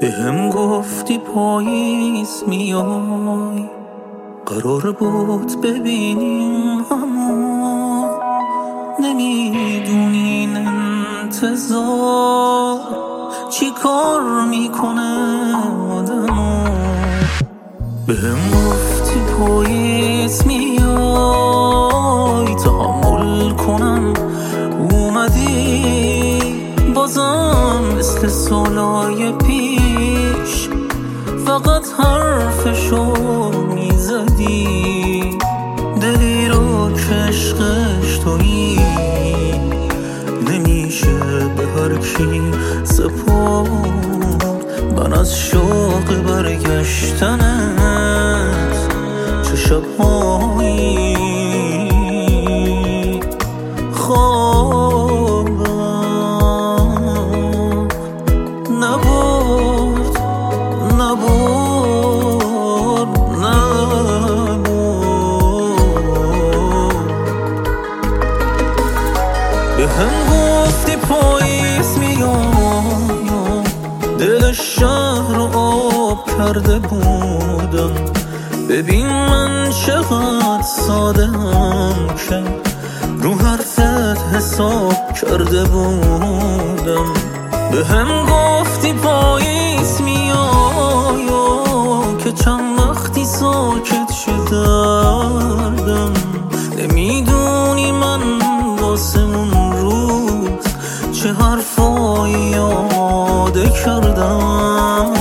بهم گفتی پاییز میای، قرار بود ببینیم اما نمیدونی این انتظار چی کار میکنه آدمو. بهم گفتی پاییز میای تحمل کنم، اومدی بازم مثل سالای پیش فقط حرفشو میزدی، دلی رو که عشقش تویی نمیشه به هر کی سپرد. من از شوق برگشتنت چه شبهایی خوابم نبود بهم گفتی پاییز میام، دل شهر رو آب کرده بودم. ببین من چقدر ساده‌ام که رو حرفت حساب کرده بودم. بهم گفتی پاییز میای که چند وقتی ساکت شدم. نمیدونی من واسه اون روز چه حرفایی آماده کردم.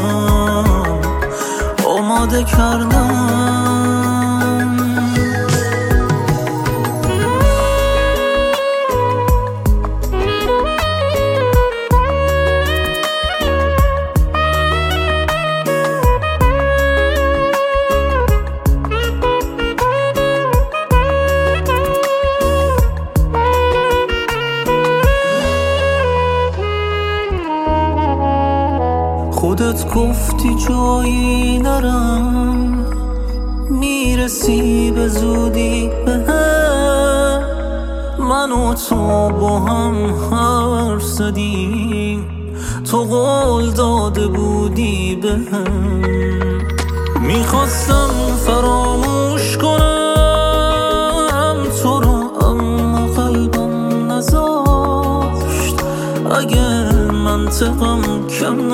خودت گفتی جایی نرم، میرسی به زودی بهم. من و تو با هم حرف زدیم، تو قول داده بودی بهم. میخواستم فراموش کنم تو رو اما قلبم نذاشت. اگه منطقم کم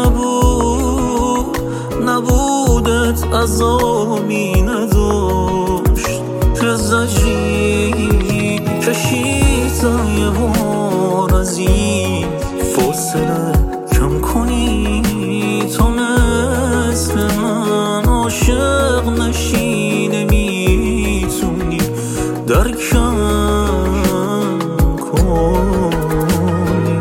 نبودت عذابی نداشت که زجری کشیدم یه بار از این فاصله کم کنی. تو مثل من عاشق نشی، نمیتونی درکم کنی.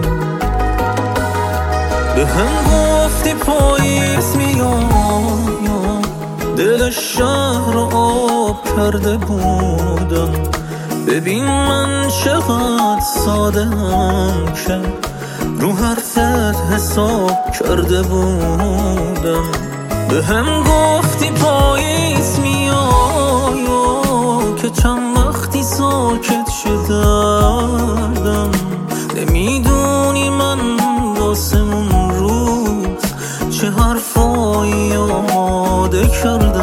بهم گفتی پاییز میای، دل شهر رو آب کرده بودم. ببین من چقدر ساده‌ام که رو حرفت حساب کرده بودم. بهم گفتی پاییز میای که چند وقتی ساکت شدم. نمیدونی من واسه اون روز چه حرفایی آماده کردم.